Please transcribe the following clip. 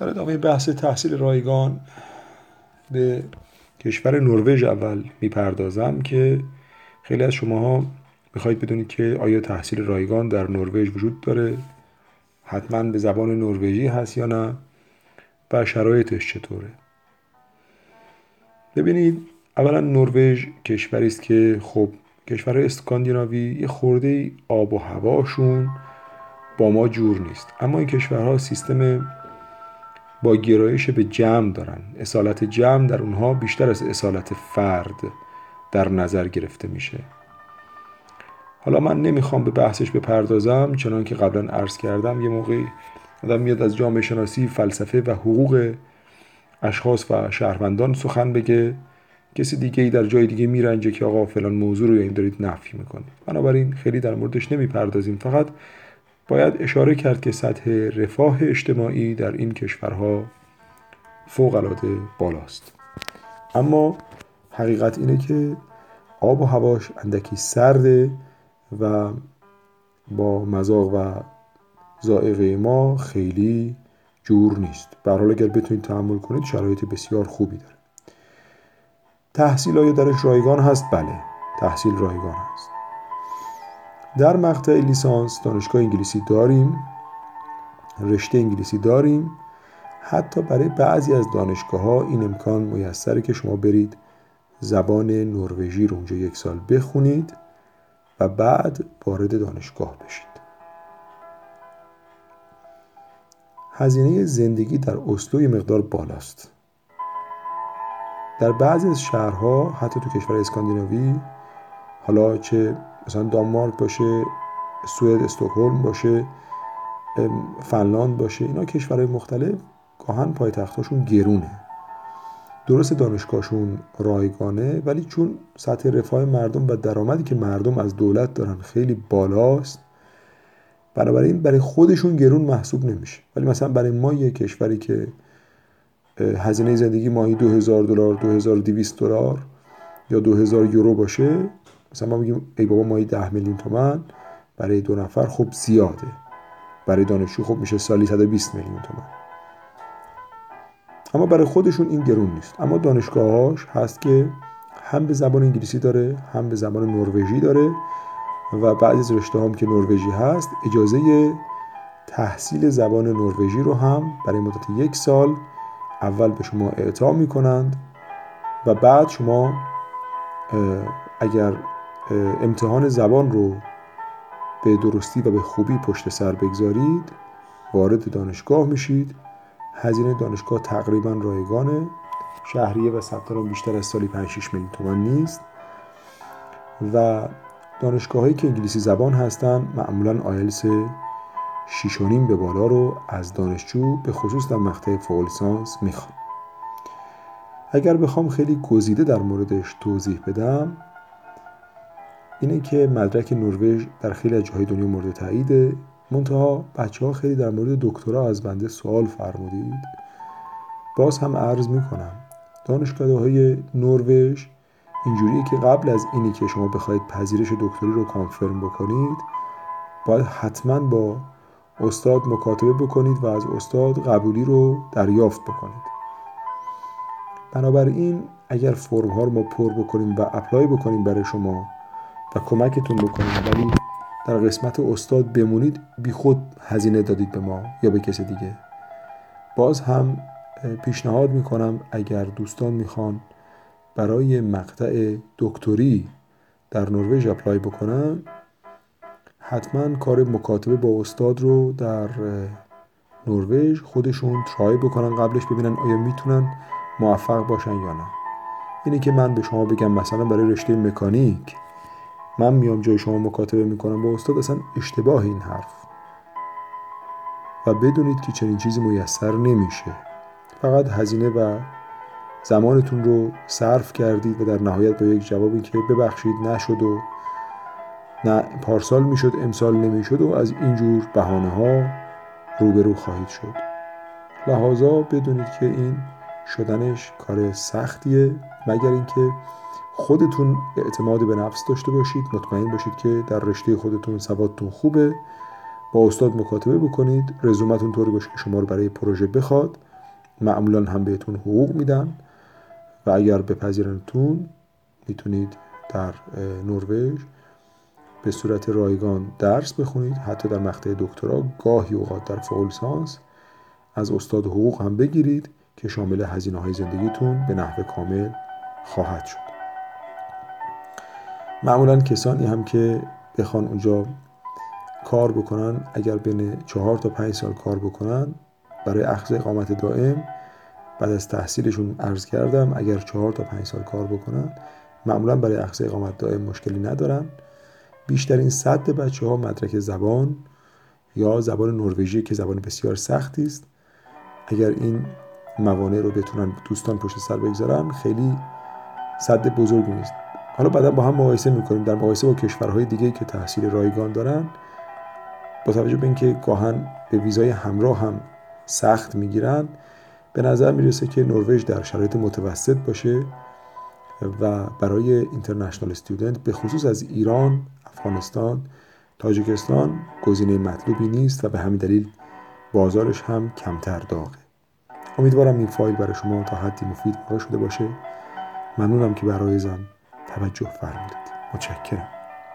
در ادامه بحث تحصیل رایگان به کشور نروژ اول میپردازم که خیلی از شماها میخواید بدونید که آیا تحصیل رایگان در نروژ وجود داره، حتما به زبان نروژی هست یا نه و شرایطش چطوره. ببینید، اولا نروژ کشوری است که خب کشورهای اسکاندیناوی یه خورده آب و هواشون با ما جور نیست، اما این کشورها سیستم با گرایش به جمع دارن. اصالت جمع در اونها بیشتر از اصالت فرد در نظر گرفته میشه. حالا من نمیخوام به بحثش بپردازم، چنان که قبلا عرض کردم یه موقعی آدم میاد از جامعه شناسی، فلسفه و حقوق اشخاص و شهروندان سخن بگه، کسی دیگه ای در جای دیگه میرنجه که آقا فلان موضوع رو این دارید نفی میکنید. بنابراین خیلی در موردش نمیپردازیم، فقط باید اشاره کرد که سطح رفاه اجتماعی در این کشورها فوق‌العاده بالاست. اما حقیقت اینه که آب و هواش اندکی سرده و با مذاق و ذائقه ما خیلی جور نیست. به هر حال اگر بتونید تحمل کنید شرایط بسیار خوبی داره. تحصیل آیا درش رایگان هست؟ بله، تحصیل رایگان هست. در مقطع لیسانس دانشگاه انگلیسی داریم، رشته انگلیسی داریم. حتی برای بعضی از دانشگاه‌ها این امکان میسره که شما برید زبان نروژی رو اونجا 1 سال بخونید و بعد وارد دانشگاه بشید. هزینه زندگی در اسلو یه مقدار بالاست. در بعضی از شهرها، حتی تو کشور اسکاندیناوی، حالا چه مثلا دانمارک باشه، سوئد، استکهلم باشه، فنلاند باشه، اینا کشورهای مختلف گاهن پایتختاشون گرونه. درست دانشگاهشون رایگانه، ولی چون سطح رفاه مردم و درآمدی که مردم از دولت دارن خیلی بالاست، بنابراین برای خودشون گرون محسوب نمیشه. ولی مثلا برای ما یه کشوری که هزینه زندگی ماهی $2000 $2200 یا 2000 یورو باشه، مثلا ما میگیم ای بابا ماهی 10 میلیون تومان، برای 2 نفر خب زیاده. برای دانشجو خب میشه سالی 120 میلیون تومان. اما برای خودشون این گرون نیست. اما دانشگاهاش هست که هم به زبان انگلیسی داره، هم به زبان نروژی داره و بعضی از رشته هم که نروژی هست اجازه تحصیل زبان نروژی رو هم برای مدت 1 سال اول به شما اعطا میکنند و بعد شما اگر امتحان زبان رو به درستی و به خوبی پشت سر بگذارید وارد دانشگاه میشید. هزینه دانشگاه تقریبا رایگانه، شهریه و ثبت نام بیشتر از سالی 5-6 میلیون تومان نیست و دانشگاهایی که انگلیسی زبان هستن معمولا آیلتس 6.5 به بالا رو از دانشجو به خصوص در مقطع فوق لیسانس میخوان. اگر بخوام خیلی گزیده در موردش توضیح بدم، اینه که مدرک نروژ در خیلی از جاهای دنیا مورد تاییده. منتها بچه‌ها خیلی در مورد دکترا از بنده سوال فرمودید. باز هم عرض میکنم دانشگاه‌های نروژ اینجوریه که قبل از اینی که شما بخواید پذیرش دکتری رو کانفرم بکنید، باید حتما با استاد مکاتبه بکنید و از استاد قبولی رو دریافت بکنید. بنابراین اگر فرم ها رو ما پر بکنیم و اپلای بکنیم برای شما و کمکتون بکنیم، ولی در قسمت استاد بمونید، بی خود هزینه دادید به ما یا به کسی دیگه. باز هم پیشنهاد میکنم اگر دوستان میخوان برای مقطع دکتری در نروژ اپلای بکنن، حتما کار مکاتبه با استاد رو در نروژ خودشون ترای بکنن قبلش، ببینن آیا میتونن موفق باشن یا نه. اینه که من به شما بگم مثلا برای رشته مکانیک من میام جای شما مکاتبه میکنم با استاد، اصلا اشتباه این حرف و بدونید که چنین چیزی میسر نمیشه. فقط هزینه و زمانتون رو صرف کردید و در نهایت با یک جوابی که ببخشید نشد و نه پارسال میشد امسال نمیشد و از اینجور بهانه ها روبرو خواهید شد. لحاظا بدونید که این شدنش کار سختیه، مگر اینکه خودتون اعتماد به نفس داشته باشید، مطمئن باشید که در رشته خودتون سوادتون خوبه، با استاد مکاتبه بکنید، رزومتون طوری باشه که شما رو برای پروژه بخواد معمولا هم بهتون حقوق میدن و اگر بپذیرنتون میتونید در نروژ به صورت رایگان درس بخونید، حتی در مقطع دکترا، گاهی اوقات در فوق لیسانس از استاد حقوق هم بگیرید که شامل هزینه‌های زندگیتون به نحو کامل خواهد شد. معمولا کسانی هم که بخوان اونجا کار بکنن، اگر بین 4 تا 5 سال کار بکنن، برای اخذ اقامت دائم بعد از تحصیلشون عرض کردم اگر 4 تا 5 سال کار بکنن معمولا برای اخذ اقامت دائم مشکلی ندارن. بیشترین سد بچه‌ها مدرک زبان یا زبان نروژی که زبان بسیار سختی است. اگر این موانع رو بتونن دوستان پشت سر بگذارن خیلی سد بزرگی نیست. حالا بعدا با هم مقایسه میکنیم، در مقایسه با کشورهای دیگه که تحصیل رایگان دارن، با توجه به اینکه گاهن به ویزای همراه هم سخت میگیرن، به نظر میرسه که نروژ در شرایط متوسط باشه و برای اینترنشنال استودنت به خصوص از ایران، افغانستان، تاجیکستان گزینه مطلوبی نیست و به همین دلیل بازارش هم کمتر داغه. امیدوارم این فایل برای شما تا حدی مفید واقع شده باشه. ممنونم که برای توجه فرمودید. متشکرم.